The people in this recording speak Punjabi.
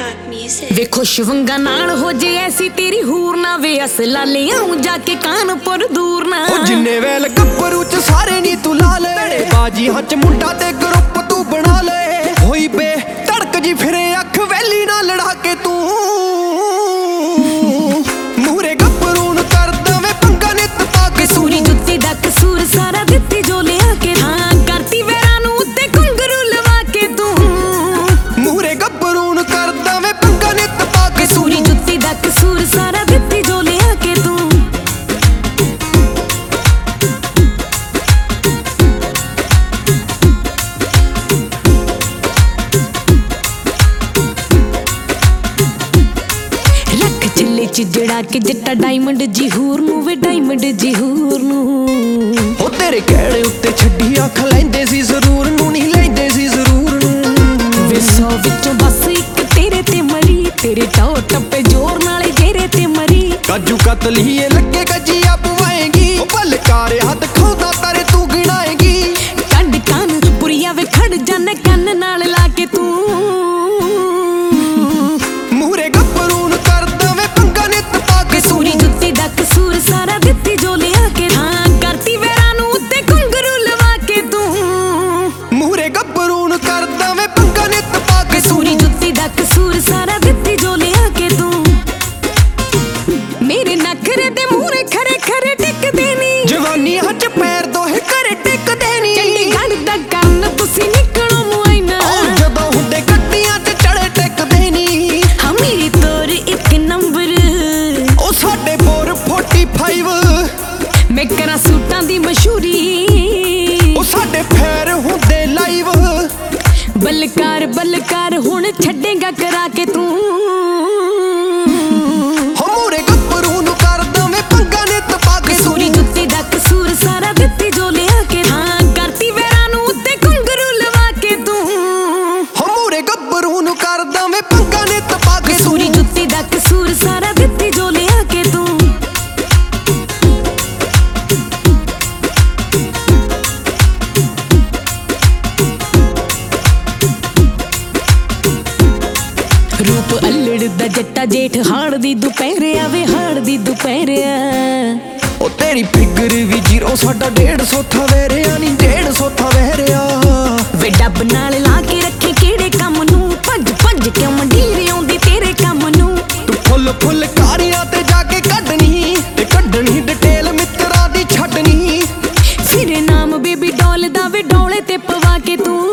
ਵੇ ਖੁਸ਼ ਵੰਗਾ ਨਾਲ ਹੋ ਜੇ ਐਸੀ ਤੇਰੀ ਹੂਰ ਨਾ ਵੇ ਅਸਲਾ ਲਿਆਉਂ ਜਾ ਕੇ ਕਾਨਪੁਰ ਦੂਰ ਨਾ ਉਹ ਜਿੰਨੇ ਵੈਲ ਗੱਭਰੂ ਚ ਸਾਰੇ ਨੀ ਤੂੰ ਲਾ ਲੈ ਬਾਜੀ ਹੱਥ ਮੁੰਡਾ ਤੇ ਗਰੁੱਪ ਤੂੰ ਬਣਾ ਲੈ ਹੋਈ ਬੇ ਧੜਕ ਜੀ ਫਿਰੇ ਅੱਖ ਵੈਲੀ ਨਾਲ ਲੜਾ ਕੇ ਤੂੰ ਮੂਰੇ ਗੱਭਰੂ ਨੂੰ ਕਰ ਦਵੇਂ ਪੰਗਾ ਨਿੱਤ ਪਾ ਕੇ ਕਸੂਰੀ ਜੁੱਤੀ ਦਾ ਕਸੂਰ ਸਾਰਾ ਦਿੱਤੀ ਜੋ ਲਿਆ ਕੇ ਹਾਂ ਕਰਤੀ ਵੇਰਾਂ ਨੂੰ ਉੱਤੇ ਘੁੰਗਰੂ ਲਵਾ ਕੇ ਤੂੰ ਮੂਰੇ ਗੱਭਰੂ ਨੂੰ ਕਰ ਦਵੇਂ ਪੰਗਾ ਨਿੱਤ ਪਾ ਕੇ ਕਸੂਰੀ ਜੁੱਤੀ ਦਾ ਕਸੂਰ ਸਾਰਾ ਦਿੱਤੀ ਜੋ ਲਿਆ ਕੇ ਤੂੰ ਜਿਹੜਾ ਕਿ ਜੱਟਾ ਡਾਇਮੰਡ ਜੀ ਹੂਰ ਨੂੰ ਵੇ ਡਾਇਮੰਡ ਜੀ ਹੂਰ ਨੂੰ ਹੋ ਤੇਰੇ ਕਹਿਣੇ ਉੱਤੇ ਛੱਡੀ ਅੱਖ ਲੈਂਦੇ ਸੀ ਜ਼ਰੂਰ ਨੂੰ ਨਹੀਂ ਲੈਂਦੇ ਸੀ ਜ਼ਰੂਰ ਨੂੰ ਵੇ 100 ਵਿੱਚੋਂ ਬਸ ਇੱਕ ਤੇਰੇ ਤੇ ਮਰੀ ਤੇਰੇ ਟੋ ਟੱਪੇ ਜ਼ੋਰ ਨਾਲੇ ਜੇਰੇ ਤੇ ਮਰੀ ਕਾਜੂ ਕਤਲੀਏ ਲੱਗੇ ਗੱਜੀਆ ਪਵਾਏਗੀ ਉਹ ਬਲਕਾਰੇ ਹੱਥ ਖੋਦਾ ਤਾਰੇ ਤੂੰ ਗਿਣਾਏਗੀ ਕੰਡ ਕੰਨ ਪੁਰੀਆ ਵੇ ਖੜ ਜਾਣੇ ਕੰਨ ਨਾਲ ਲਾ ਕੇ ਤੂੰ ਮੂਰੇ ਗੱਭਰੂ ਨੂੰ ਕਰ ਦਵੇਂ ਪੰਗਾ ਨਿੱਤ ਪਾ ਕੇ ਕਸੂਰੀ ਜੁੱਤੀ ਦਾ ਕਸੂਰ ਸਾਰਾ ਦਿੱਤੀ ਜੋ ਲਿਆ ਕੇ ਹਾਂ ਕਰਤੀ ਵੇਰਾਂ ਨੂੰ ਉੱਤੇ ਘੁੰਗਰੂ ਲਵਾ ਕੇ ਤੂੰ ਮੂਰੇ ਗੱਭਰੂ ਨੂੰ ਕਰ ਦਵੇਂ ਪੰਗਾ ਨਿੱਤ ਪਾ ਕੇ ਕਸੂਰੀ ਜੁੱਤੀ ਦਾ ਕਸੂਰ ਸਾਰਾ ਦਿੱਤੀ ਜੋ ਲਿਆ ਕੇ ਤੂੰ ਮੇਰੇ ਨਖਰੇ ਦੇ ਮੂਹਰੇ ਖਰੇ ਖਰੇ ਟਿਕਦੇ ਨੀ ਜਵਾਨੀ ਹੱਥ ਪੈਰ ਦੋਹੇ ਘਰੇ ਟਿਕਦੇ ਨੀ ਚੰਡੀਗੜ੍ਹ ਦਾ ਕੰਨ ਤੁਸੀਂ ਨਿਕਲੋ ਮੁਆਇਨਾ ਜਦੋਂ ਹੁੰਦੇ ਗੱਡੀਆਂ ਤੇ ਚੜੇ ਟਿਕਦੇ ਨੀ ਹਾਂ ਮੇਰੀ ਤੋਰ ਇੱਕ ਨੰਬਰ ਉਹ ਸਾਡੇ 445 ਮੈਂ ਕਰਾਂ ਸੂਟਾਂ ਦੀ ਮਸ਼ਹੂਰੀ ਉਹ ਸਾਡੇ ਫੇਰ ਹੁੰਦੇ ਲਾਈਵ ਬਲਕਾਰ ਬਲਕਾਰ ਹੁਣ ਛੱਡੇਗਾ ਕਰਾ ਕੇ ਤੂੰ ਹੋ ਮੂਰੇ ਗੱਭਰੂ ਨੂੰ ਕਰ ਦਵੇਂ ਪੰਗਾ ਨਿੱਤ ਪਾ ਕੇ ਕਸੂਰੀ ਜੁੱਤੀ ਦਾ ਕਸੂਰ ਸਾਰਾ ਦਿੱਤੀ ਜੋ ਲਿਆ ਕੇ ਹਾਂ ਕਰਤੀ ਵੇਰਾਂ ਨੂੰ ਉੱਤੇ ਘੁੰਗਰੂ ਲਵਾ ਕੇ ਤੂੰ ਹੋ ਮੂਰੇ ਗੱਭਰੂ ਨੂੰ ਕਰ ਦਵੇਂ ਪੰਗਾ ਨਿੱਤ ਪਾ ਕੇ ਕਸੂਰੀ ਜੁੱਤੀ ਦਾ ਕਸੂਰ ਸਾਰਾ ਦਿੱਤੀ ਜੋ ਲਿਆ ਕੇ ਤੂੰ ਰੂਪ ਅਲੜ ਦਾ ਜੱਟਾ ਜੇਠ ਹਾੜ ਦੀ ਦੁਪਹਿਰੇ ਆਵੇ ਹਾੜ ਦੀ ਦੁਪਹਿਰੇ ਉਹ ਤੇਰੀ ਫਿਗਰ ਵੀ ਜੀਰੋ ਸਾਡਾ 150 ਥਾ ਵੈਰਿਆ ਨਹੀਂ 150 ਥਾ ਵੈਰਿਆ ਵੇ ਡੱਬ ਨਾਲ ਲਾ ਕੇ ਰੱਖੇ ਕਿਹੜੇ ਕੰਮ ਨੂੰ ਭੱਜ ਭੱਜ ਕਿਉਂ ਮੰਡੀਰ ਆਉਂਦੀ ਤੇਰੇ ਕੰਮ ਨੂੰ ਤੂੰ ਫੁੱਲ ਫੁੱਲ ਕਾਰਿਆਂ ਤੇ ਜਾ ਕੇ ਕੱਢਣੀ ਤੇ ਕੱਢਣੀ ਡਿਟੇਲ ਮਿੱਤਰਾਂ ਦੀ ਛੱਡਣੀ ਫਿਰ ਨਾਮ ਬੇਬੀ ਡੋਲ ਦਾ ਵੇ ਡੋਲੇ ਤੇ ਪਵਾ ਕੇ ਤੂੰ